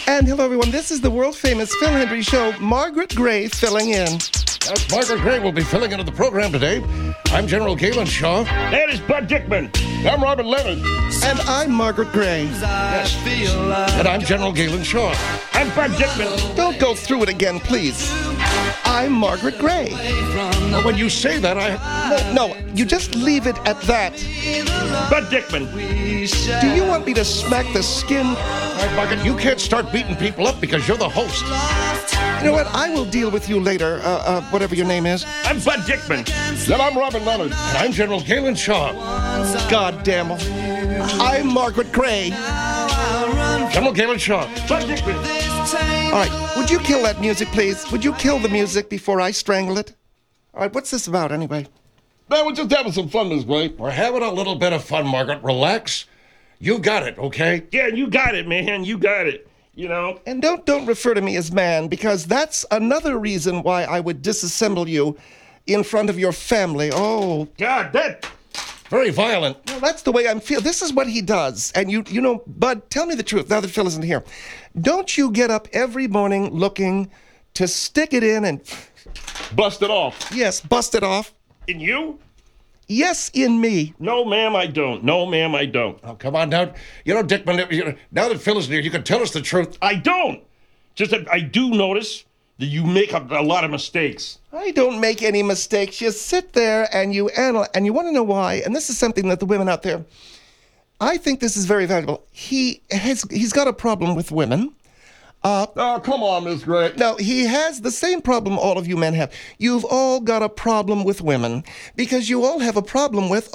And hello, everyone. This is the world-famous Phil Hendrie Show. Margaret Gray filling in. Yes, Margaret Gray will be filling into the program today. I'm General Galen Shaw. That is Bud Dickman. I'm Robert Leonard. And I'm Margaret Gray. Yes. And I'm General Galen Shaw. I'm Bud Dickman. Don't go through it again, please. I'm Margaret Gray. Well, when you say that, No, you just leave it at that. Bud Dickman. Do you want me to smack the skin? All right, Margaret, you can't start beating people up because you're the host. You know what? I will deal with you later, whatever your name is. I'm Bud Dickman. Then I'm Robert Leonard. And I'm General Galen Shaw. God damn it. I'm Margaret Gray. General Galen Shaw. Bud Dickman. All right, would you kill that music, please? Would you kill the music before I strangle it? All right, what's this about, anyway? Man, we're just having some fun, Miss Gray. We're having a little bit of fun, Margaret. Relax. You got it, okay? Yeah, you got it, man. You got it. You know? And don't refer to me as man, because that's another reason why I would disassemble you in front of your family. Oh, God, that... Very violent. well, that's the way I'm feeling. This is what he does. And you know, Bud, tell me the truth, now that Phil isn't here. Don't you get up every morning looking to stick it in and, Bust it off. yes, bust it off? In you? Yes, in me. No, ma'am, I don't. No, ma'am, I don't. Oh, come on now. You know, Dickman, now that Phil isn't here, you can tell us the truth. I don't. Just that I do notice that you make a lot of mistakes. I don't make any mistakes. You sit there and you analyze, and you want to know why. And this is something that the women out there, I think this is very valuable. He's got a problem with women. Oh, come on, Miss Gray. No, he has the same problem all of you men have. You've all got a problem with women because you all have a problem with,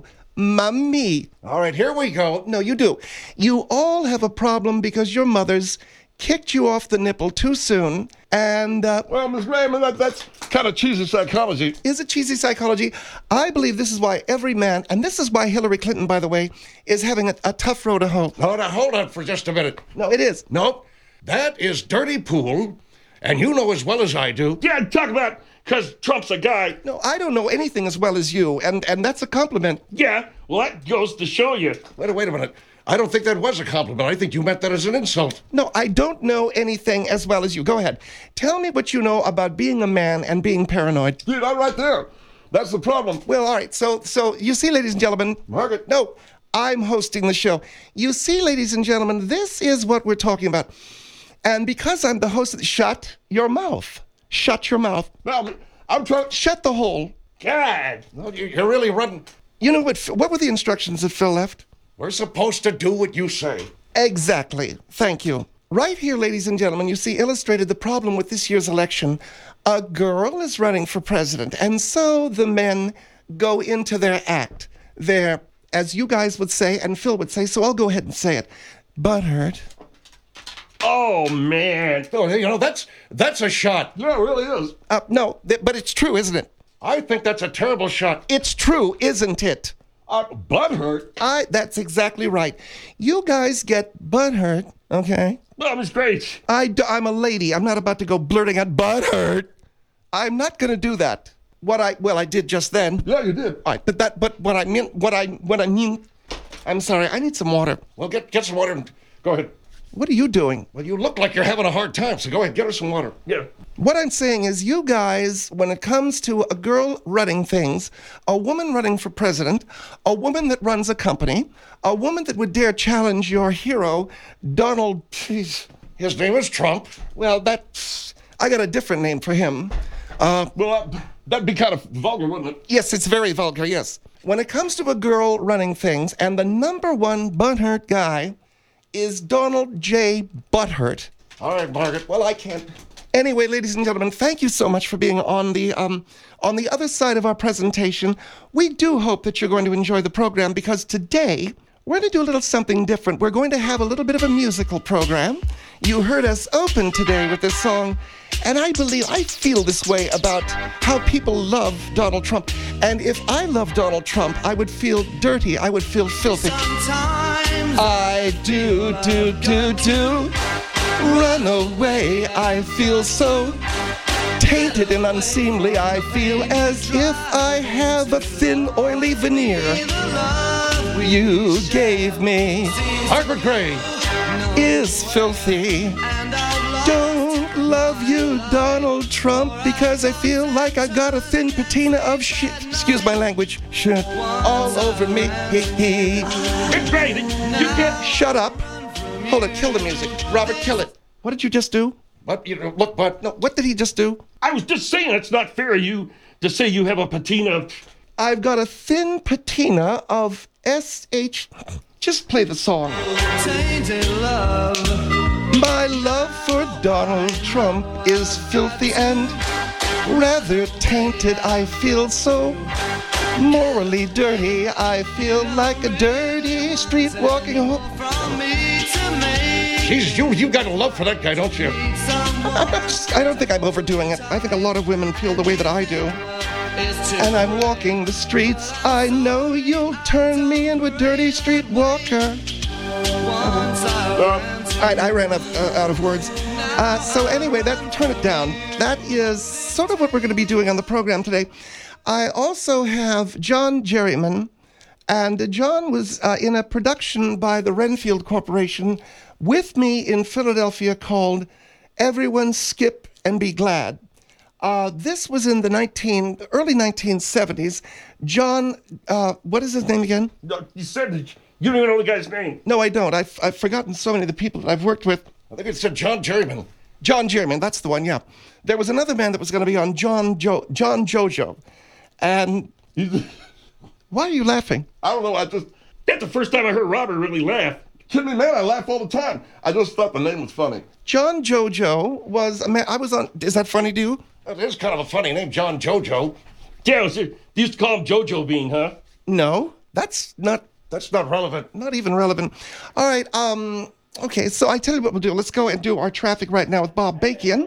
mommy. All right, here we go. No, you do. You all have a problem because your mothers kicked you off the nipple too soon. And, Well, Miss Gray, that's kind of cheesy psychology. is it cheesy psychology? I believe this is why every man, and this is why Hillary Clinton, by the way, is having a tough road to hoe. Oh, now, hold on for just a minute. No, it is. Nope. That is dirty pool, and you know as well as I do. Yeah, talk about because Trump's a guy. No, I don't know anything as well as you, and that's a compliment. Yeah, well, that goes to show you. Wait a minute. I don't think that was a compliment. I think you meant that as an insult. No, I don't know anything as well as you. Go ahead. Tell me what you know about being a man and being paranoid. Dude, I'm right there. That's the problem. Well, all right. So you see, ladies and gentlemen. Margaret. No, I'm hosting the show. You see, ladies and gentlemen, this is what we're talking about. And because I'm the host, shut your mouth. Shut your mouth. No, I'm trying. Shut the hole. God. No, you're really running. You know what were the instructions that Phil left? We're supposed to do what you say. Exactly. Thank you. Right here, ladies and gentlemen, you see illustrated the problem with this year's election. A girl is running for president, and so the men go into their act. Their, as you guys would say, and Phil would say, so I'll go ahead and say it, butthurt. Oh, man. No, you know, that's a shot. Yeah, it really is. No, but it's true, isn't it? I think that's a terrible shot. It's true, isn't it? Butthurt? That's exactly right. You guys get butthurt, okay? That was great. I'm a lady. I'm not about to go blurting out butthurt. I'm not going to do that. I did just then. Yeah, you did. All right, but what I mean, I'm sorry. I need some water. Well, get some water and go ahead. What are you doing? Well, you look like you're having a hard time, so go ahead, get her some water. Yeah. What I'm saying is you guys, when it comes to a girl running things, a woman running for president, a woman that runs a company, a woman that would dare challenge your hero, Donald, His name is Trump. well, I got a different name for him. That'd be kind of vulgar, wouldn't it? Yes, it's very vulgar, yes. When it comes to a girl running things, and the number one butthurt guy is Donald J. Butthurt. All right, Margaret. Well, I can't. Anyway, ladies and gentlemen, thank you so much for being on the other side of our presentation. We do hope that you're going to enjoy the program because today we're going to do a little something different. We're going to have a little bit of a musical program. You heard us open today with this song, and I feel this way about how people love Donald Trump. And if I love Donald Trump, I would feel dirty. I would feel filthy. I do. Run away, I feel so tainted and unseemly. I feel as if I have a thin, oily veneer you gave me. Margaret Gray. is filthy. Don't love you, Donald Trump, because I feel like I got a thin patina of shit, excuse my language, shit all over me. It's great. You can't. Shut up. Hold it, kill the music. Robert, kill it. What did you just do? But you know, look, but No, what did he just do? I was just saying it's not fair of you to say you have a patina. I've got a thin patina of SH. Just play the song. Tainted love. My love for Donald Trump is filthy and rather tainted. I feel so morally dirty. I feel like a dirty street walking home. From me to me. geez, you got a love for that guy, don't you? I don't think I'm overdoing it. I think a lot of women feel the way that I do. And I'm walking the streets. I know you'll turn me into a dirty street walker. I ran out of words. So anyway, turn it down. That is sort of what we're going to be doing on the program today. I also have John Jerryman, and John was in a production by the Renfield Corporation with me in Philadelphia called Everyone Skip and Be Glad. This was in the early 1970s. John, what is his name again? No, you said that you don't even know the guy's name. No, I don't. I've forgotten so many of the people that I've worked with. I think it said John Jerryman. John Jerryman, that's the one, yeah. There was another man that was going to be on John Jojo. And why are you laughing? I don't know, That's the first time I heard Robert really laugh. kidding me, man, I laugh all the time. I just thought the name was funny. John Jojo was a man, I was on, is that funny to you? That is kind of a funny name, John Jojo. Yeah, they used to call him Jojo Bean, huh? No, that's not relevant. not even relevant. All right, okay, so I tell you what we'll do. Let's go and do our traffic right now with Bob Bakian.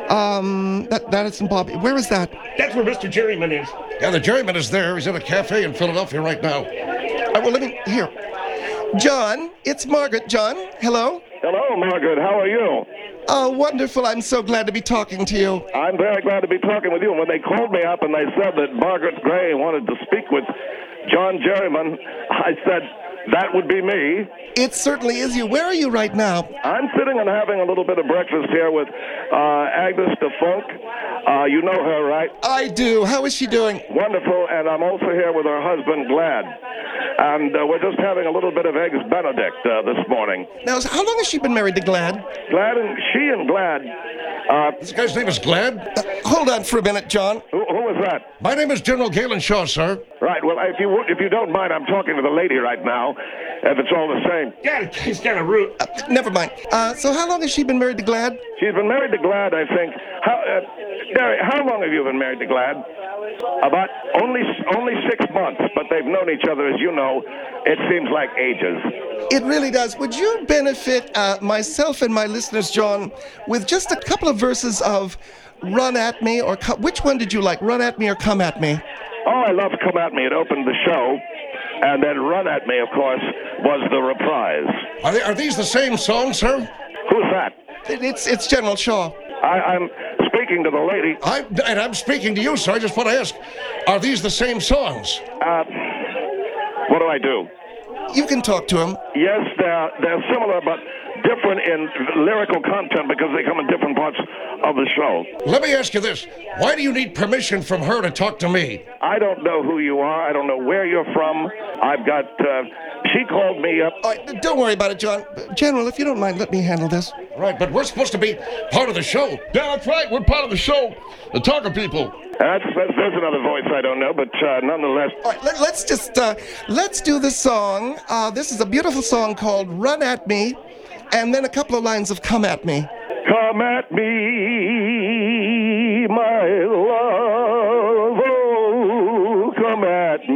That isn't Bob. Where is that? That's where Mr. Jerryman is. Yeah, the Jerryman is there. He's in a cafe in Philadelphia right now. Well, let me, here. John, it's Margaret. John, hello. Hello, Margaret. How are you? Oh, wonderful. I'm so glad to be talking to you. I'm very glad to be talking with you. When they called me up and they said that Margaret Gray wanted to speak with John Jerryman, I said, that would be me. It certainly is you. Where are you right now? I'm sitting and having a little bit of breakfast here with Agnes DeFunk. You know her, right? I do. How is she doing? Wonderful. And I'm also here with her husband, Glad. And we're just having a little bit of Eggs Benedict this morning. Now, how long has she been married to Glad? She and Glad. This guy's name is Glad. Hold on for a minute, John. Who is that? My name is General Galen Shaw, sir. Right. Well, if you don't mind, I'm talking to the lady right now. If it's all the same. God, he's kind of rude. Never mind. So how long has she been married to Glad? She's been married to Glad, I think. Derry, how long have you been married to Glad? About only 6 months, but they've known each other, as you know. It seems like ages. It really does. Would you benefit myself and my listeners, John, with just a couple of verses of Run At Me, or which one did you like, Run At Me or Come At Me? Oh, I love Come At Me. It opened the show. And then Run At Me, of course, was the reprise. Are these the same songs, sir? Who's that? It's General Shaw. I'm speaking to the lady. I'm speaking to you, sir. I just want to ask, are these the same songs? What do I do? You can talk to him. Yes, they're similar, but different in lyrical content because they come in different parts of the show. Let me ask you this. Why do you need permission from her to talk to me? I don't know who you are. I don't know where you're from. She called me up. All right, don't worry about it, John. General, if you don't mind, let me handle this. Right, but we're supposed to be part of the show. Yeah, that's right. We're part of the show. The talker people. There's another voice I don't know, but nonetheless. All right, let's do the song. This is a beautiful song called Run At Me, and then a couple of lines of Come At Me. Come at me, my love. Oh, come at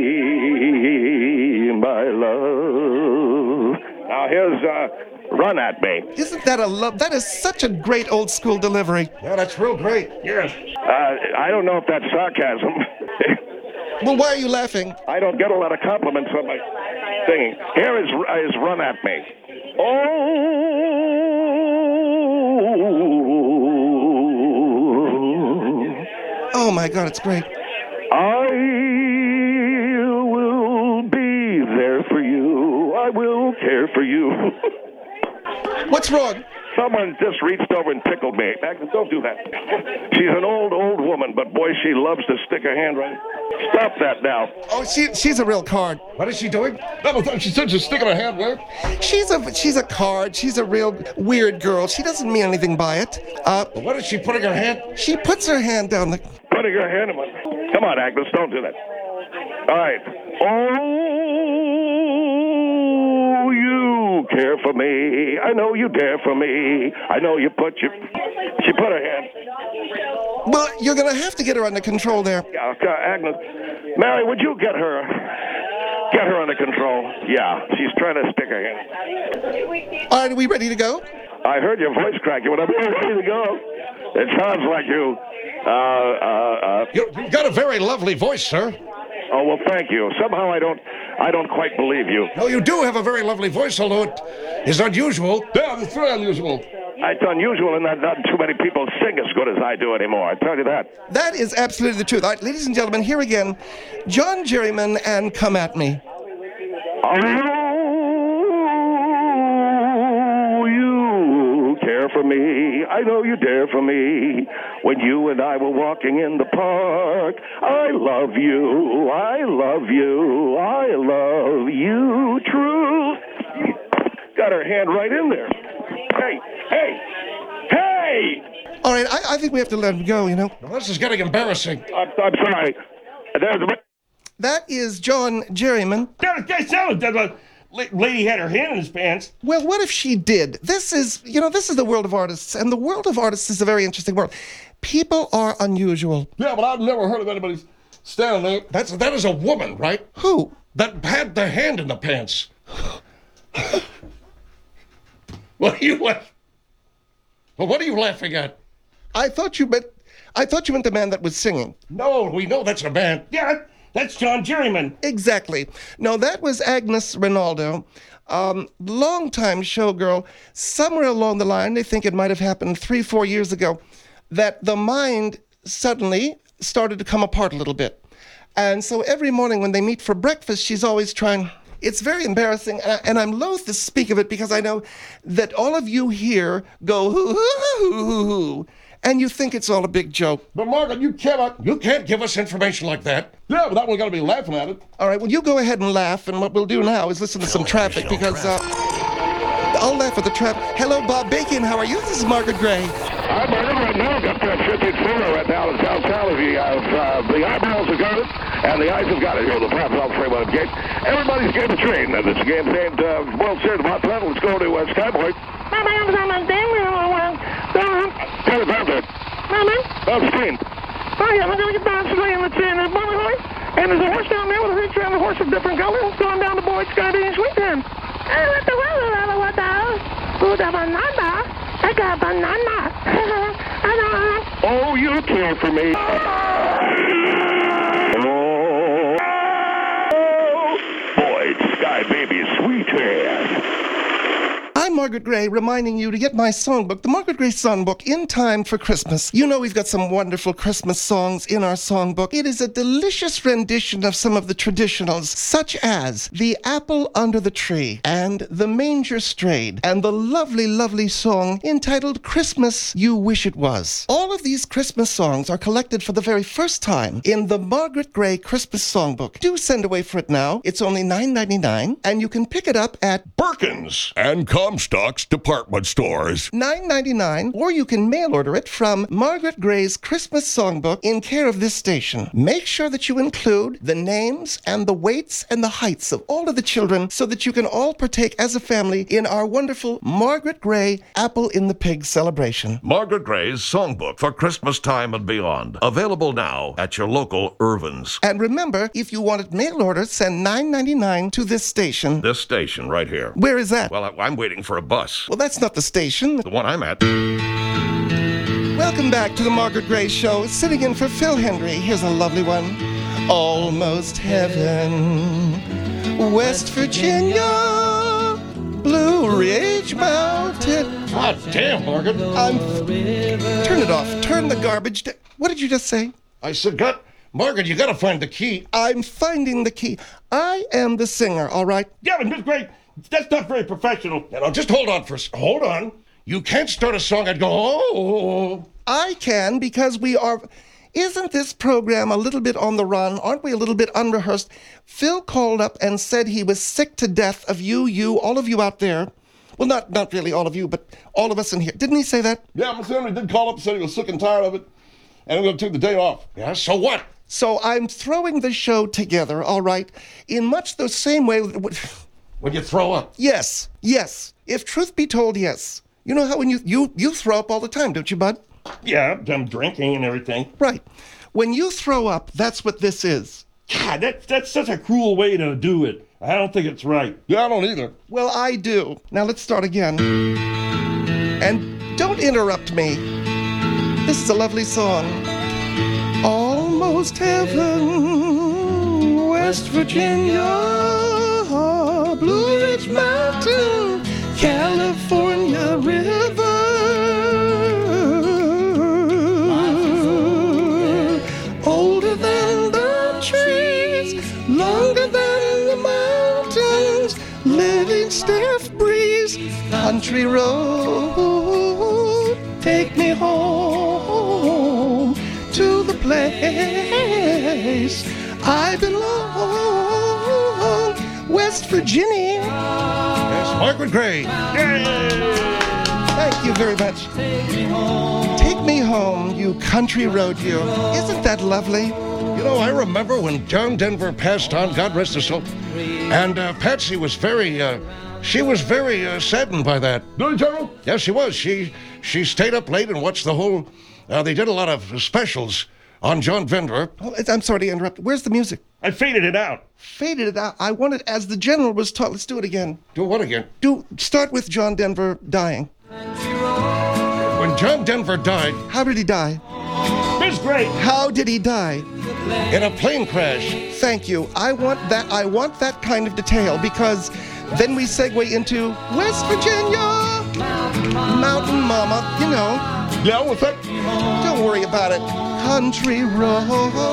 me, my love. Now here's Run At Me. Isn't that that is such a great old school delivery. Yeah, that's real great. Yes. I don't know if that's sarcasm. Well, why are you laughing? I don't get a lot of compliments on my singing. Here is Run At Me. Oh my God, it's great. I will be there for you. I will care for you. What's wrong? Someone just reached over and tickled me. Agnes, don't do that. She's an old woman, but boy, she loves to stick her hand right. Stop that now. Oh, she's a real card. What is she doing? No, she said she's sticking her hand where? She's a card. She's a real weird girl. She doesn't mean anything by it. What is she putting her hand? She puts her hand down the... Putting her hand in my... Come on, Agnes, don't do that. All right. Oh, you care for me. I know you care for me. I know you put your... She put her hand... Well, you're going to have to get her under control there. Yeah, Agnes. Mary, would you get her under control? Yeah, she's trying to stick her hand. All right, are we ready to go? I heard your voice crack. You went up, ready to go. It sounds like you... You've got a very lovely voice, sir. Oh, well, thank you. Somehow I don't quite believe you. No, you do have a very lovely voice, although it is unusual. Yeah, it's very unusual. It's unusual in that not too many people sing as good as I do anymore. I tell you that. That is absolutely the truth. All right, ladies and gentlemen, here again, John Jerryman and Come At Me. Oh, you care for me. I know you dare for me. When you and I were walking in the park, I love you. I love you. I love you. True. Got her hand right in there. Hey. All right, I think we have to let him go, you know. Well, this is getting embarrassing. I'm sorry. That is John Jerryman. That sounded like the lady had her hand in his pants. Well, what if she did? This is the world of artists, and the world of artists is a very interesting world. People are unusual. Yeah, but I've never heard of anybody standing there. That is a woman, right? Who? That had the hand in the pants. What are you laughing? Well, what are you laughing at? I thought you meant the man that was singing. No, we know that's a man. Yeah, that's John Jerryman. Exactly. No, that was Agnes Rinaldo, longtime showgirl. Somewhere along the line, they think it might have happened 3-4 years ago, that the mind suddenly started to come apart a little bit. And so every morning when they meet for breakfast, she's always trying... It's very embarrassing, and I'm loath to speak of it because I know that all of you here go hoo-hoo-hoo-hoo-hoo, and you think it's all a big joke. But Margaret, you can't give us information like that. Yeah, but that we're going to be laughing at it. All right, well, you go ahead and laugh, and what we'll do now is listen to some traffic because I'll laugh at the traffic. Hello, Bob Bacon, how are you? This is Margaret Gray. I'm right now. Got that 50 filler right now in downtown. The eyebrows have got it, and the eyes have got it. Here, the Plattsburgh Fremont Gate. Everybody's getting a train, and it's a game named World Series of Hot Tunnel. Let's go to Skyboy. Tell it about that. On the screen. Oh, yeah, I'm going to get down today in the tin. And there's a horse down there with a rich around the horse of different colors going down the Boyd's Skyby in Sweet Town. What the hell? What the? Who the banana? I got a banana. Oh, you care for me. Oh, Boyd's Sky Baby Sweet Town. I'm Margaret Gray, reminding you to get my songbook, the Margaret Gray Songbook, in time for Christmas. You know we've got some wonderful Christmas songs in our songbook. It is a delicious rendition of some of the traditionals, such as The Apple Under the Tree, and The Manger Strayed, and the lovely, lovely song entitled Christmas You Wish It Was. All of these Christmas songs are collected for the very first time in the Margaret Gray Christmas Songbook. Do send away for it now. It's only $9.99, and you can pick it up at Perkins and Comstock's department stores. $9.99, or you can mail order it from Margaret Gray's Christmas Songbook in care of this station. Make sure that you include the names and the weights and the heights of all of the children so that you can all partake as a family in our wonderful Margaret Gray Apple in the Pig celebration. Margaret Gray's Songbook for Christmas time and beyond. Available now at your local Irvin's. And remember, if you want it mail order, send $9.99 to this station. This station right here. Where is that? Well, I'm waiting for a bus. Well, that's not the station. The one I'm at. Welcome back to the Margaret Gray Show. Sitting in for Phil Hendry. Here's a lovely one. Almost Heaven, West Virginia, Blue Ridge Mountain. God damn, Margaret. Turn it off. Turn the garbage down. What did you just say? I said, Margaret, you got to find the key. I'm finding the key. I am the singer, all right? Yeah, but Miss Gray, That's not very professional. Now, just hold on for a second. Hold on. You can't start a song and go, oh. I can because we are. Isn't this program a little bit on the run? Aren't we a little bit unrehearsed? Phil called up and said he was sick to death of all of you out there. Well, not really all of you, but all of us in here. Didn't he say that? Yeah, Mr. Henry did call up and said he was sick and tired of it, and I'm going to take the day off. Yeah, so what? So I'm throwing the show together, all right, in much the same way. When you throw up. Yes. If truth be told, yes. You know how when you throw up all the time, don't you, bud? Yeah, I'm drinking and everything. Right. When you throw up, that's what this is. God, that's such a cruel way to do it. I don't think it's right. Yeah, I don't either. Well, I do. Now let's start again. And don't interrupt me. This is a lovely song. Almost heaven, West Virginia, Blue Ridge Mountain, California River. Older than the trees, longer than the mountains, living stiff breeze, country road, take me home to the place I belong, West Virginia. Yes, Margaret Gray. Thank you very much. Take me home, you country road, you. Isn't that lovely? You know, I remember when John Denver passed on, God rest his soul, and Patsy was very saddened by that. No, General? Yes, she was. She stayed up late and watched the whole, they did a lot of specials on John Denver. Oh, I'm sorry to interrupt. Where's the music? I faded it out. Faded it out. I want it as the general was taught. Let's do it again. Do what again? Start with John Denver dying. When John Denver died... How did he die? It's great. How did he die? In a plane crash. Thank you. I want that kind of detail because then we segue into West Virginia, Mountain Mama, you know. Yeah, what's that? Don't worry about it. Country road.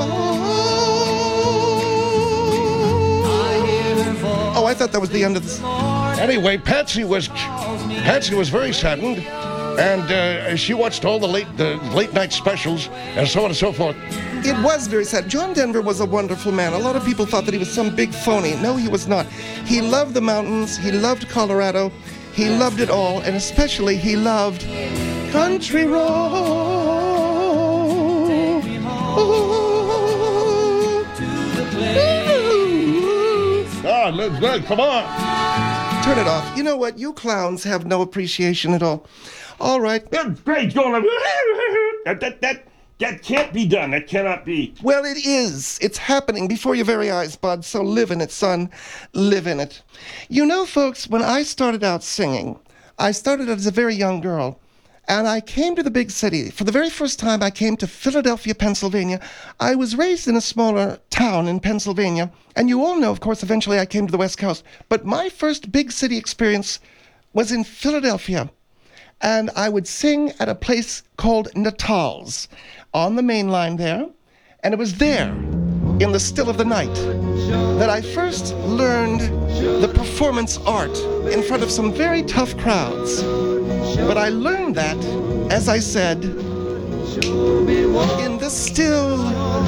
Oh, I thought that was the end of this. Anyway, Patsy was very saddened, and she watched all the late night specials and so on and so forth. It was very sad. John Denver was a wonderful man. A lot of people thought that he was some big phony. No, he was not. He loved the mountains. He loved Colorado. He loved it all, and especially he loved country road. God, let's go. Come on. Turn it off. You know what? You clowns have no appreciation at all. All right. That's great. Going like, that can't be done. That cannot be. Well, it is. It's happening before your very eyes, bud. So live in it, son. Live in it. You know, folks, when I started out singing, I started as a very young girl. And I came to the big city. For the very first time, I came to Philadelphia, Pennsylvania. I was raised in a smaller town in Pennsylvania. And you all know, of course, eventually I came to the West Coast. But my first big city experience was in Philadelphia. And I would sing at a place called Natal's on the main line there. And it was there, in the still of the night, that I first learned the performance art in front of some very tough crowds. But I learned that, as I said, in the still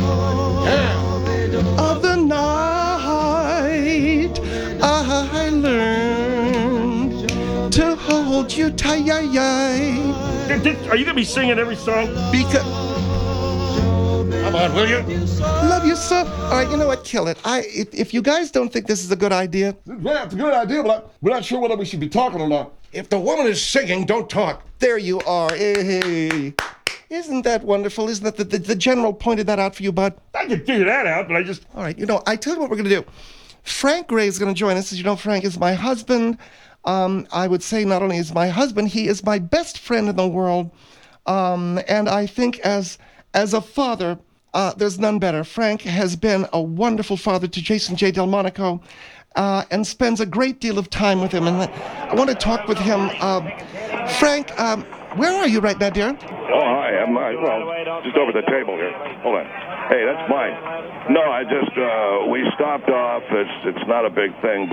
of the night, I learned to hold you tight. Are you going to be singing every song? Because... Come on, will you? Love you, sir. All right, you know what? Kill it. If you guys don't think this is a good idea... Yeah, it's a good idea, but we're not sure whether we should be talking or not. If the woman is singing, don't talk. There you are. Hey. Isn't that wonderful? Isn't that the general pointed that out for you, bud? I can figure that out, but I just... All right, you know, I tell you what we're going to do. Frank Gray is going to join us. As you know, Frank is my husband. I would say not only is my husband, he is my best friend in the world. And I think as a father, there's none better. Frank has been a wonderful father to Jason J. Delmonico. And spends a great deal of time with him. And I want to talk with him. Frank, where are you right now, dear? Oh, hi. I'm just over the table here. Hold on. Hey, that's mine. No, I just, we stopped off. It's not a big thing, but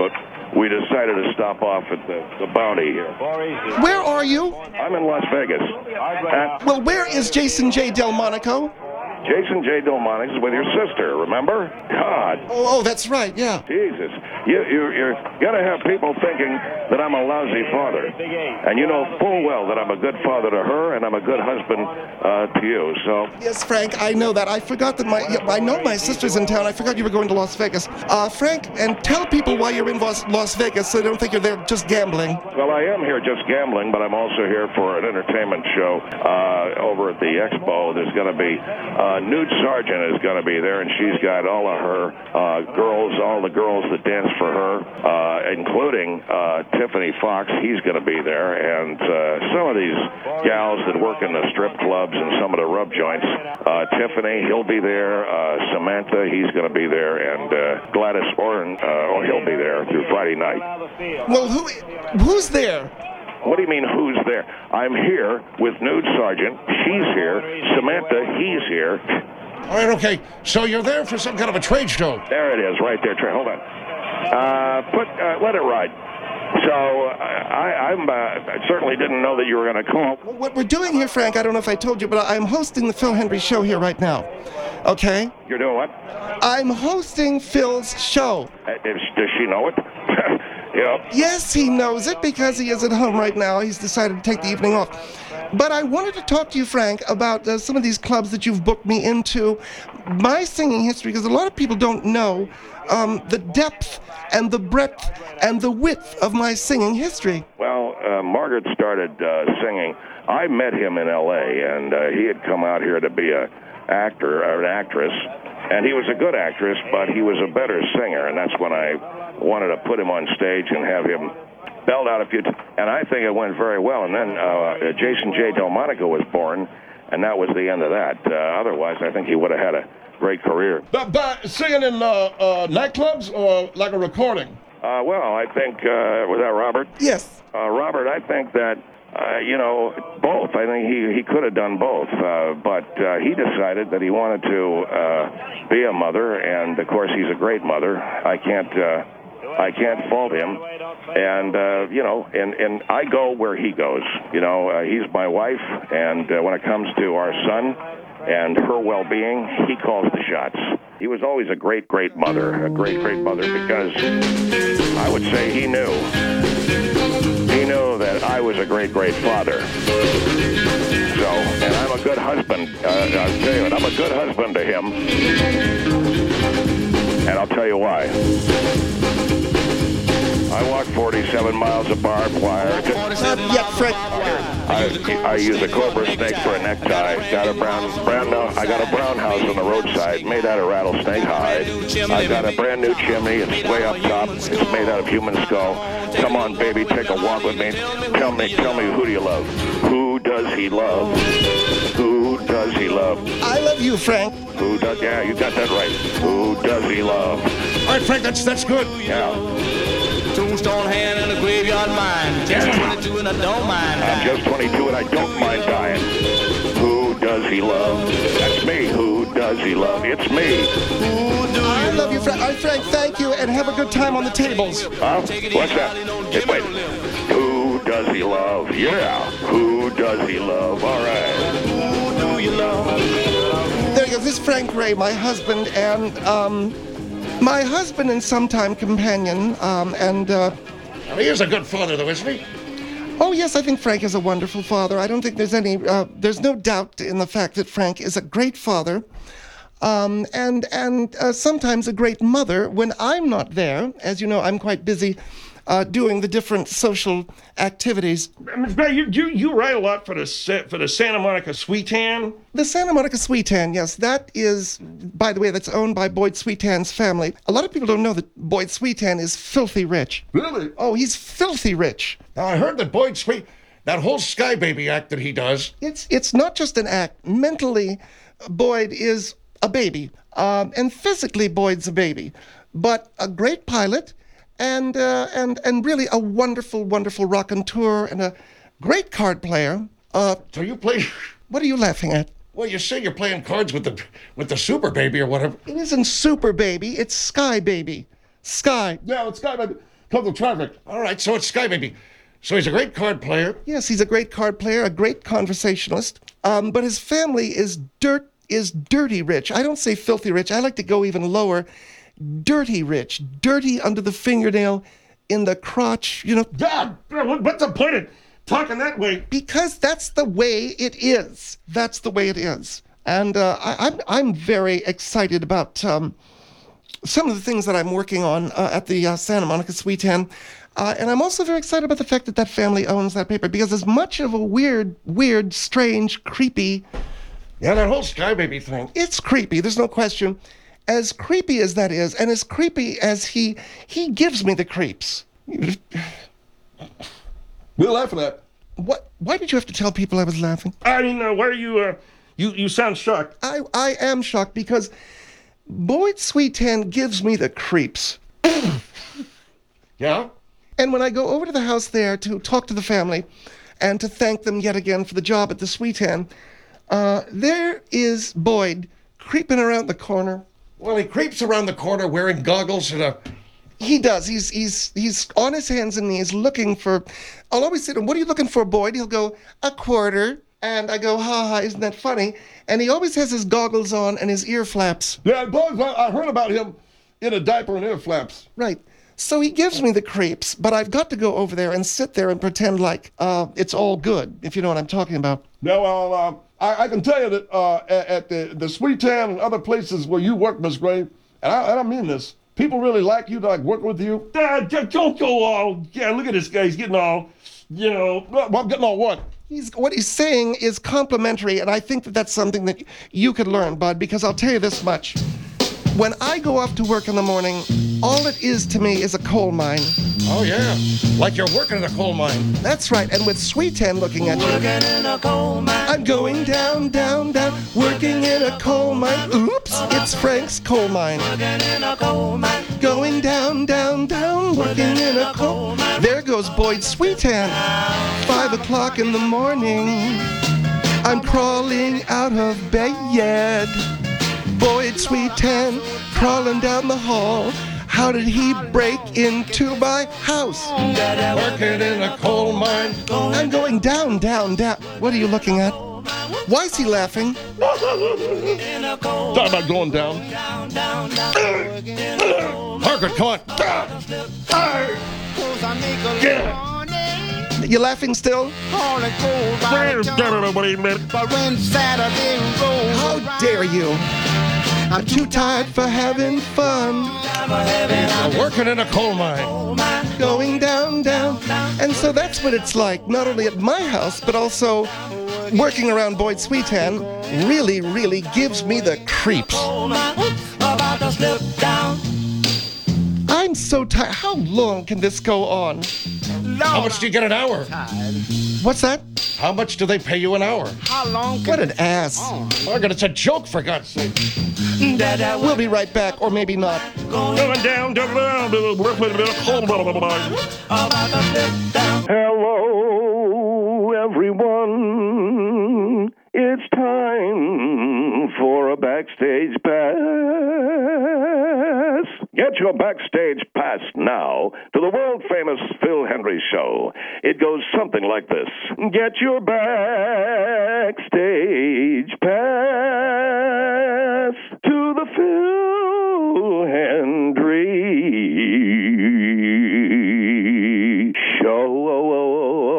we decided to stop off at the Bounty here. Where are you? I'm in Las Vegas. Well, where is Jason J. Delmonico? Jason J. Delmonico is with your sister, remember? God. Oh, that's right, yeah. Jesus. You're going to have people thinking that I'm a lousy father. And you know full well that I'm a good father to her and I'm a good husband to you. So. Yes, Frank, I know that. I forgot that I know my sister's in town. I forgot you were going to Las Vegas. Frank, and tell people why you're in Las Vegas so they don't think you're there just gambling. Well, I am here just gambling, but I'm also here for an entertainment show over at the Expo. There's going to be Nude Sargent is going to be there, and she's got all of her girls, all the girls that dance for her, including Tiffany Fox. He's going to be there, and some of these gals that work in the strip clubs and some of the rub joints. Tiffany, he'll be there. Samantha, he's going to be there, and Gladys Orrin, he'll be there through Friday night. Well, who's there? What do you mean, who's there? I'm here with Nude Sergeant. She's here. Samantha, he's here. All right, okay. So you're there for some kind of a trade show. There it is, right there. Hold on. Let it ride. So I certainly didn't know that you were going to call. What we're doing here, Frank, I don't know if I told you, but I'm hosting the Phil Hendry Show here right now. Okay? You're doing what? I'm hosting Phil's show. Does she know it? Yeah. Yes, he knows it because he is at home right now. He's decided to take the evening off. But I wanted to talk to you, Frank, about some of these clubs that you've booked me into, my singing history, because a lot of people don't know the depth and the breadth and the width of my singing history. Well, Margaret started singing. I met him in L.A., and he had come out here to be an actor or an actress, and he was a good actress, but he was a better singer, and that's when I wanted to put him on stage and have him belt out a few and I think it went very well. And then Jason J. Delmonico was born, and that was the end of that. Otherwise, I think he would have had a great career. But singing in nightclubs or like a recording? Well, I think, was that Robert? Yes. Robert, I think that, both. I think he could have done both, but he decided that he wanted to be a mother, and of course he's a great mother. I can't fault him, and and I go where he goes. He's my wife, and when it comes to our son and her well-being, he calls the shots. He was always a great mother, because I would say he knew that I was a great father. So, and I'm a good husband. I'll tell you what, I'm a good husband to him, and I'll tell you why. I walk 47 miles of barbed wire. Frank. I use a cobra snake for a necktie. I got a brown house on the roadside made out of rattlesnake hide. I got a brand new chimney. It's way up top. It's made out of human skull. Come on, baby, take a walk with me. Tell me, who do you love? Who does he love? Who does he love? I love you, Frank. Who does? Yeah, you got that right. Who does he love? All right, Frank, that's good. Yeah. Tombstone hand and a graveyard mine. Just 22 and I don't mind dying. I'm just 22 and I don't mind dying. Who does he love? That's me. Who does he love? It's me. I love you, Frank. All right, Frank, thank you, and have a good time on the tables. Huh? What's that? Hey, wait. Who does he love? Yeah. Who does he love? All right. Who do you love? There you go. This is Frank Ray, my husband, and my husband and sometime companion, He is a good father, though, isn't he? Oh, yes, I think Frank is a wonderful father. I don't think there's no doubt in the fact that Frank is a great father, and sometimes a great mother when I'm not there. As you know, I'm quite busy doing the different social activities. Ms. Bay, you write a lot for the Santa Monica Sweetan. The Santa Monica Sweetan, yes, that is, by the way, that's owned by Boyd Sweetan's family. A lot of people don't know that Boyd Sweetan is filthy rich. Really? Oh, he's filthy rich. Now, I heard that Boyd Sweet, that whole Sky Baby act that he does. It's not just an act. Mentally, Boyd is a baby, and physically, Boyd's a baby, but a great pilot. And really a wonderful raconteur and a great card player. So you play? What are you laughing at? Well, you say you're playing cards with the Super Baby or whatever. It isn't Super Baby. It's Sky Baby. Sky. Yeah, it's Sky Baby. because of traffic. All right, so it's Sky Baby. So he's a great card player. Yes, he's a great card player, a great conversationalist. But his family is dirty rich. I don't say filthy rich. I like to go even lower. Dirty rich. Dirty under the fingernail, in the crotch, you know. God, what's the point of talking that way? Because that's the way it is. That's the way it is. And I'm very excited about some of the things that I'm working on at the Santa Monica Sweet Hen. And I'm also very excited about the fact that that family owns that paper, because as much of a weird, strange, creepy... Yeah, that whole Sky Baby thing. It's creepy, there's no question. As creepy as that is, and as creepy as he gives me the creeps. We're laughing at. What? Why did you have to tell people I was laughing? I mean, why are you, you sound shocked. I am shocked because Boyd Sweet Hen gives me the creeps. Yeah? And when I go over to the house there to talk to the family and to thank them yet again for the job at the Sweet Hen, there is Boyd creeping around the corner. Well, he creeps around the corner wearing goggles and a... He does. He's on his hands and knees looking for... I'll always say to him, "What are you looking for, Boyd?" He'll go, "A quarter." And I go, "Ha ha, isn't that funny?" And he always has his goggles on and his ear flaps. Yeah, I heard about him in a diaper and ear flaps. Right. So he gives me the creeps, but I've got to go over there and sit there and pretend like it's all good, if you know what I'm talking about. Yeah, well, I can tell you that at the Sweet Hen and other places where you work, Miss Gray, and I mean this, people really like you, to like work with you. Don't go all, look at this guy, he's getting all, Well, I'm getting all what? What he's saying is complimentary, and I think that that's something that you could learn, Bud, because I'll tell you this much. When I go off to work in the morning, all it is to me is a coal mine. Oh, yeah. Like you're working in a coal mine. That's right, and with Sweet Hen looking at you. Working in a coal mine. I'm going down, down, down, working in a coal mine. Oops, it's Frank's coal mine. Working in a coal mine. Going down, down, down, working in a coal mine. There goes Boyd Sweet Hen. 5 o'clock in the morning. I'm crawling out of bed. Boyd Sweet Hen crawling down the hall. How did he break into my house? Working in a coal mine. I'm going down, down, down. What are you looking at? Why is he laughing? Talk about going down. Margaret, come on. You laughing still? How dare you? I'm too tired for having fun. Working in a coal mine. Going down, down. And so that's what it's like, not only at my house, but also working around Boyd Sweet Hen really gives me the creeps. I'm so tired. How long can this go on? How much do you get an hour? What's that? How much do they pay you an hour? What an ass. Margaret, it's a joke, for God's sake. We'll be right back, or maybe not. Going down, Hello, everyone. It's time for a backstage pass. Get your backstage pass now to the world-famous Phil Hendrie Show. It goes something like this. Get your backstage pass to the Phil Hendrie Show.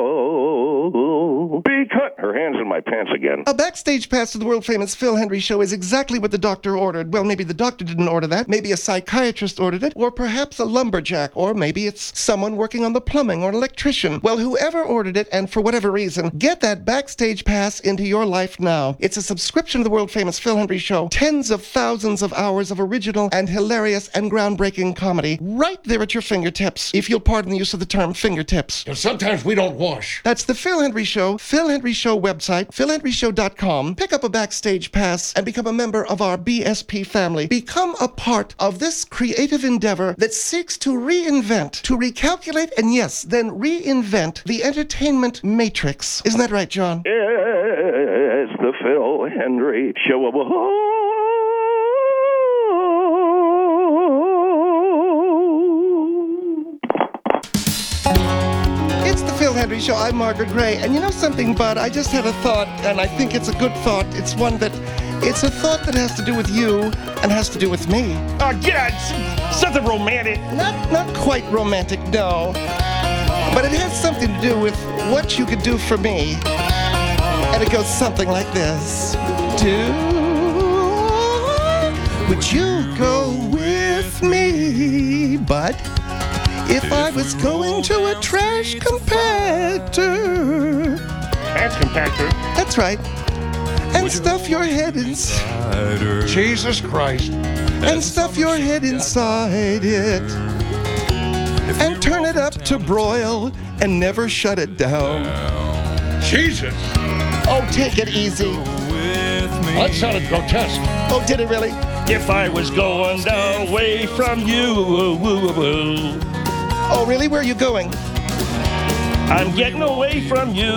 Be cut. Her hands in my pants again. A backstage pass to the world-famous Phil Hendrie Show is exactly what the doctor ordered. Well, maybe the doctor didn't order that. Maybe a psychiatrist ordered it. Or perhaps a lumberjack. Or maybe it's someone working on the plumbing or an electrician. Well, whoever ordered it, and for whatever reason, get that backstage pass into your life now. It's a subscription to the world-famous Phil Hendrie Show. Tens of thousands of hours of original and hilarious and groundbreaking comedy. Right there at your fingertips. If you'll pardon the use of the term fingertips. Because sometimes we don't wash. That's the Phil Hendrie Show, Phil Hendrie Show website, philhendrieshow.com. Pick up a backstage pass and become a member of our BSP family. Become a part of this creative endeavor that seeks to reinvent, to recalculate, and yes, then reinvent the entertainment matrix. Isn't that right, John? It's the Phil Hendrie Show. Show. I'm Margaret Gray. And you know something, Bud? I just had a thought, and I think it's a good thought. It's a thought that has to do with you and has to do with me. Oh, get out. Something romantic. Not quite romantic, no. But it has something to do with what you could do for me. And it goes something like this. Would you go with me, Bud? If I was going to a trash compactor. Trash compactor? That's right. And stuff your head inside. Jesus Christ. And stuff your head inside it. And turn it up to broil and never shut it down. Jesus. Oh, take it easy. That sounded grotesque. Oh, did it really? If I was going away from you. Oh, really? Where are you going? I'm getting away from you.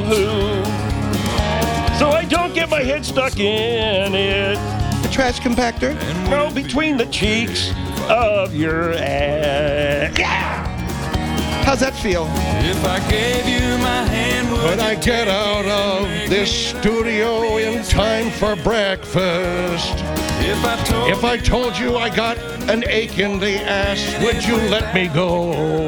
So I don't get my head stuck in it. The trash compactor? No, between the cheeks of your ass. Yeah! How's that feel? If I gave you my hand, When I get out of this studio in time for breakfast, if I told you I got an ache in the ass, would you let me go?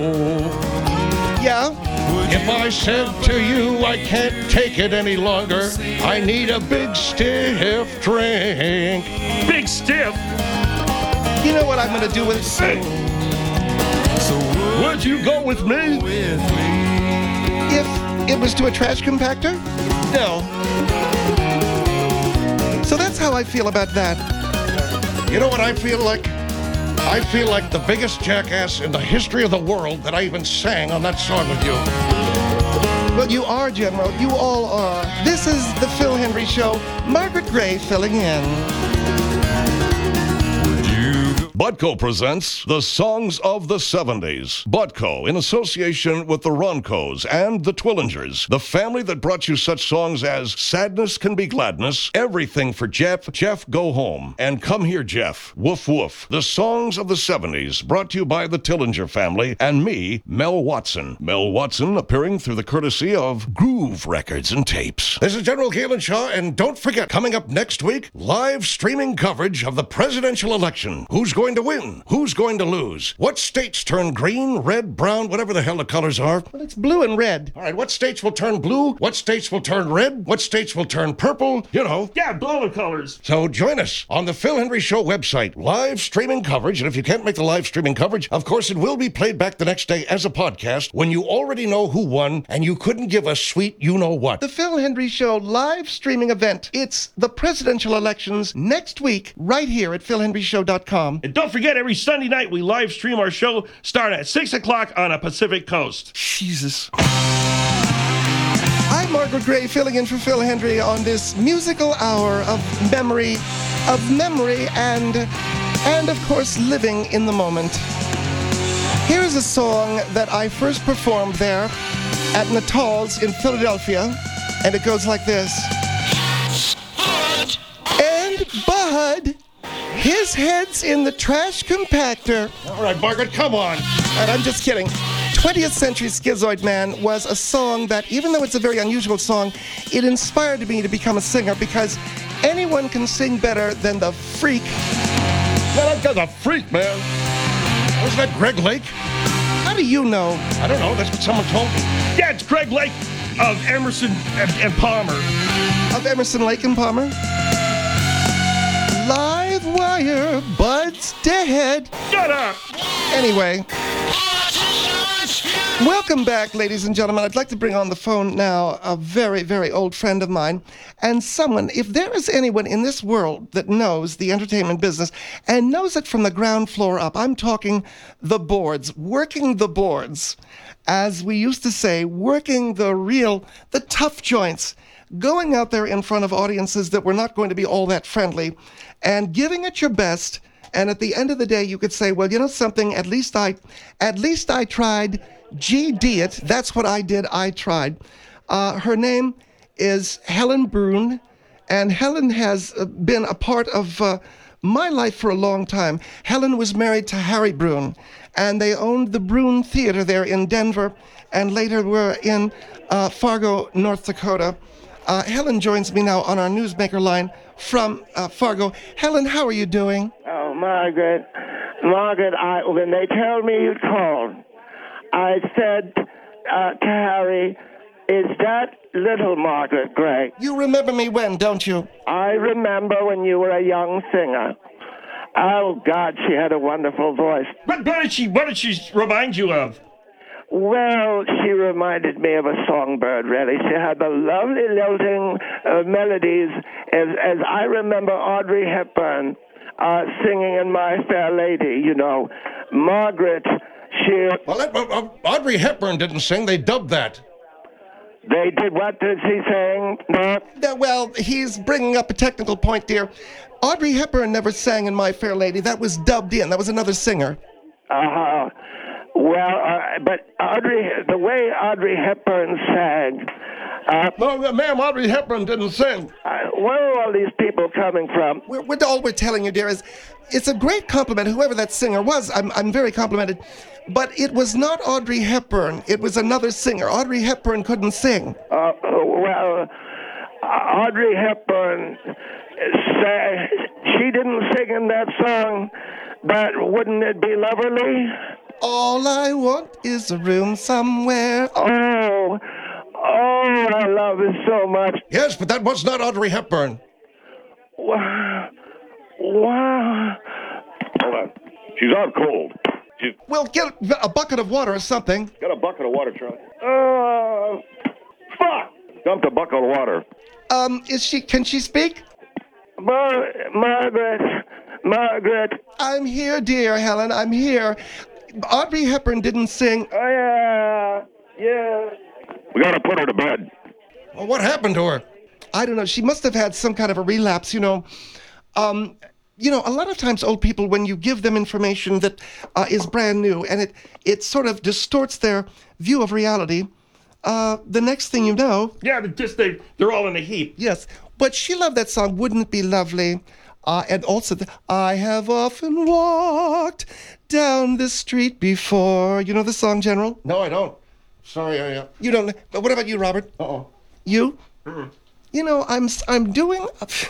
Yeah? If I said to you I can't take it any longer, I need a big stiff drink. Big stiff. You know what I'm going to do with it? Would you go with me? If it was to a trash compactor? No. So that's how I feel about that. You know what I feel like? I feel like the biggest jackass in the history of the world that I even sang on that song with you. Well, you are, General. You all are. This is the Phil Hendrie Show. Margaret Gray filling in. Butco presents the Songs of the 70s. Butco, in association with the Roncos and the Twillingers, the family that brought you such songs as Sadness Can Be Gladness, Everything for Jeff, Jeff Go Home, and Come Here Jeff, Woof Woof. The Songs of the 70s, brought to you by the Tillinger family and me, Mel Watson. Mel Watson appearing through the courtesy of Groove Records and Tapes. This is General Galen Shaw, and don't forget, coming up next week, live streaming coverage of the presidential election. Who's going to win? Who's going to lose? What states turn green, red, brown, whatever the hell the colors are? Well, it's blue and red. All right, what states will turn blue? What states will turn red? What states will turn purple? You know. Yeah, blow the colors. So join us on the Phil Hendrie Show website. Live streaming coverage, and if you can't make the live streaming coverage, of course it will be played back the next day as a podcast when you already know who won and you couldn't give a sweet you-know-what. The Phil Hendrie Show live streaming event. It's the presidential elections next week right here at philhendrieshow.com. And don't forget, every Sunday night we live stream our show starting at 6 o'clock on a Pacific Coast. Jesus. I'm Margaret Gray filling in for Phil Hendrie on this musical hour of memory, and of course living in the moment. Here's a song that I first performed there at Natal's in Philadelphia, and it goes like this. And Bud, his head's in the trash compactor. All right, Margaret, come on. And I'm just kidding. 20th Century Schizoid Man was a song that, even though it's a very unusual song, it inspired me to become a singer because anyone can sing better than the freak. No, that guy's a freak, man. Wasn't that Greg Lake? How do you know? I don't know. That's what someone told me. Yeah, it's Greg Lake of Emerson and Palmer. Of Emerson, Lake and Palmer? Live wire, Bud's dead. Shut up. Anyway. Welcome back, ladies and gentlemen. I'd like to bring on the phone now a very, very old friend of mine and someone, if there is anyone in this world that knows the entertainment business and knows it from the ground floor up, I'm talking the boards, working the boards. As we used to say, working the tough joints, going out there in front of audiences that were not going to be all that friendly and giving it your best. And at the end of the day, you could say, well, you know something, at least I tried. GD it. That's what I did. I tried. Her name is Helen Brune, and Helen has been a part of my life for a long time. Helen was married to Harry Brune, and they owned the Brune Theater there in Denver, and later we're in Fargo, North Dakota. Helen joins me now on our Newsmaker line from Fargo. Helen, how are you doing? Oh, Margaret, when they tell me you called, I said to Harry, is that little Margaret Gray? You remember me when, don't you? I remember when you were a young singer. Oh, God, she had a wonderful voice. What did she remind you of? Well, she reminded me of a songbird, really. She had the lovely lilting melodies, as I remember Audrey Hepburn singing in My Fair Lady, you know. Margaret, she... Well, Audrey Hepburn didn't sing. They dubbed that. They did what did she sing? Well, he's bringing up a technical point, dear. Audrey Hepburn never sang in My Fair Lady. That was dubbed in. That was another singer. Uh-huh. Well, but the way Audrey Hepburn sang... No, ma'am, Audrey Hepburn didn't sing. Where are all these people coming from? All we're telling you, dear, is it's a great compliment, whoever that singer was. I'm very complimented. But it was not Audrey Hepburn. It was another singer. Audrey Hepburn couldn't sing. Audrey Hepburn sang... She didn't sing in that song, but wouldn't it be lovely? All I want is a room somewhere. Oh, I love it so much. Yes, but that was not Audrey Hepburn. Wow. Hold on. She's out cold. Well, get a bucket of water or something. Got a bucket of water, Charlie. Fuck! Dumped a bucket of water. Can she speak? Margaret. I'm here, dear Helen, I'm here. Audrey Hepburn didn't sing. Oh, yeah. We gotta put her to bed. Well, what happened to her? I don't know. She must have had some kind of a relapse, you know. A lot of times old people, when you give them information that is brand new and it sort of distorts their view of reality, the next thing you know... Yeah, they're all in a heap. Yes, but she loved that song, Wouldn't It Be Lovely? And also, I have often walked down the street before. You know the song, General? No, I don't. Sorry, You don't. But what about you, Robert? Uh-oh. You? Mm-mm. You know, I'm doing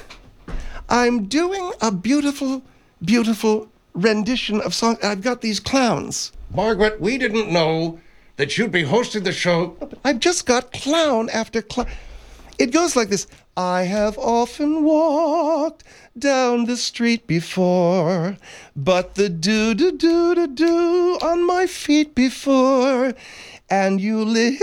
a beautiful, beautiful rendition of song. I've got these clowns. Margaret, we didn't know that you'd be hosting the show. I've just got clown after clown. It goes like this. I have often walked down the street before, but the do-do-do-do-do on my feet before. And you live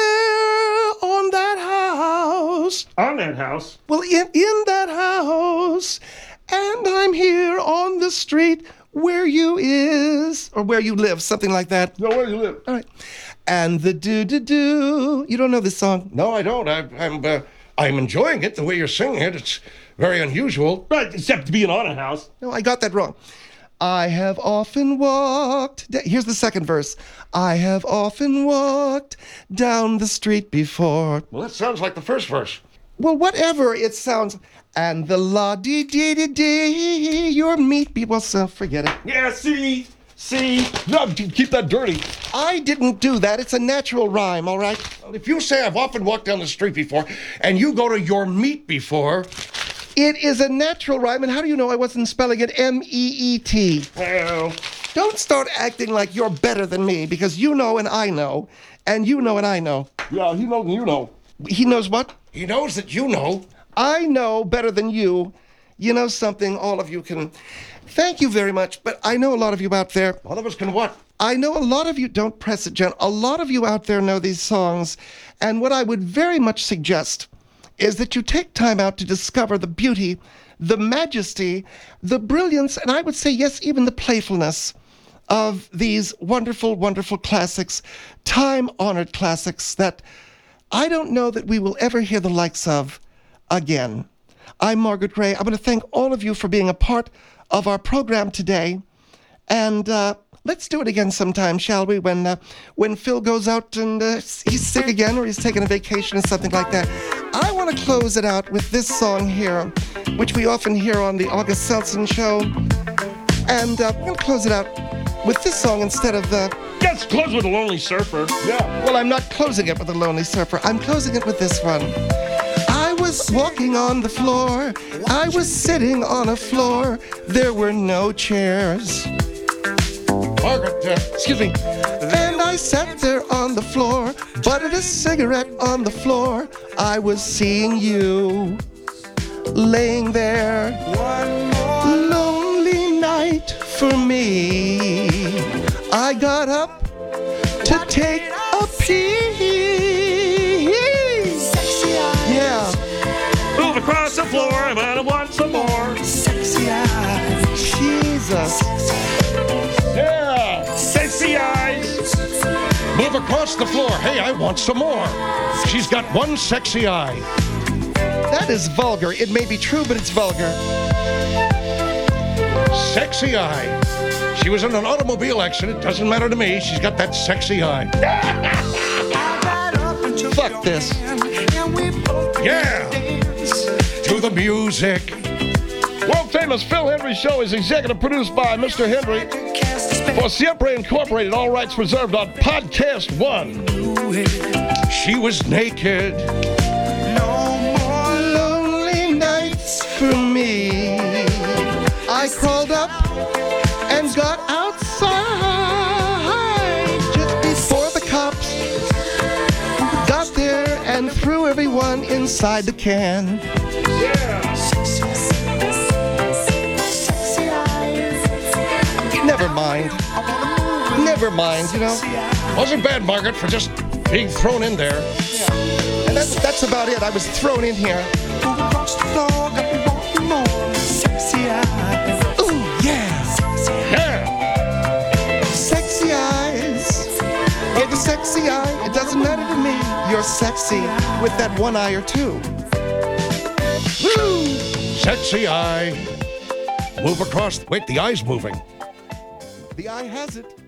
there on that house. On that house? Well, in that house. And I'm here on the street where you is, or where you live, something like that. No, where you live. All right. And the do-do-do. You don't know this song? No, I don't. I'm enjoying it, the way you're singing it. It's very unusual. Right, except being on a house. No, I got that wrong. I have often walked... Here's the second verse. I have often walked down the street before. Well, that sounds like the first verse. Well, whatever it sounds... And the la-dee-dee-dee-dee, your meat be... Well, so forget it. Yeah, see? No, keep that dirty. I didn't do that. It's a natural rhyme, all right? Well, if you say I've often walked down the street before, and you go to your meat before... It is a natural rhyme, and how do you know I wasn't spelling it M-E-E-T? Well... Don't start acting like you're better than me, because you know and I know, and you know and I know. Yeah, he knows and you know. He knows what? He knows that you know. I know better than you. You know something, all of you can... Thank you very much, but I know a lot of you out there... All of us can what? I know a lot of you... Don't press it, Jen. A lot of you out there know these songs, and what I would very much suggest is that you take time out to discover the beauty, the majesty, the brilliance, and I would say, yes, even the playfulness of these wonderful, wonderful classics, time-honored classics that I don't know that we will ever hear the likes of again. I'm Margaret Gray. I'm going to thank all of you for being a part of our program today, and let's do it again sometime, shall we? When Phil goes out and he's sick again, or he's taking a vacation or something like that. I want to close it out with this song here, which we often hear on the August Seltzen Show, and we're going to close it out with this song instead of Yes, close with a Lonely Surfer. Yeah. Well, I'm not closing it with a Lonely Surfer. I'm closing it with this one. I was walking on the floor. I was sitting on a floor. There were no chairs. Margaret, Excuse me. And I sat there on the floor, buttered a cigarette on the floor. I was seeing you laying there. Lonely night for me. I got up to take a pee. Yeah. Move across the floor, and I want some more. Jesus. yeah. Sexy eyes. Move across the floor. Hey, I want some more. She's got one sexy eye. That is vulgar. It may be true, but it's vulgar. Sexy eye. She was in an automobile accident. Doesn't matter to me. She's got that sexy eye. Fuck this. Yeah. To the music. World famous Phil Hendry Show is executive produced by Mr. Hendry for Siempre Incorporated. All rights reserved on Podcast One. She was naked. Lonely nights for me. I crawled up and got outside just before the cops got there and threw everyone inside the can. Never mind. Never mind, you know. Wasn't bad, Margaret, for just being thrown in there. And that's about it. I was thrown in here. Ooh, yeah. Yeah. Sexy eyes. Yeah, the sexy eye. It doesn't matter to me. You're sexy with that one eye or two. Woo! Sexy eye. Move across. Wait, the eye's moving. The eye has it.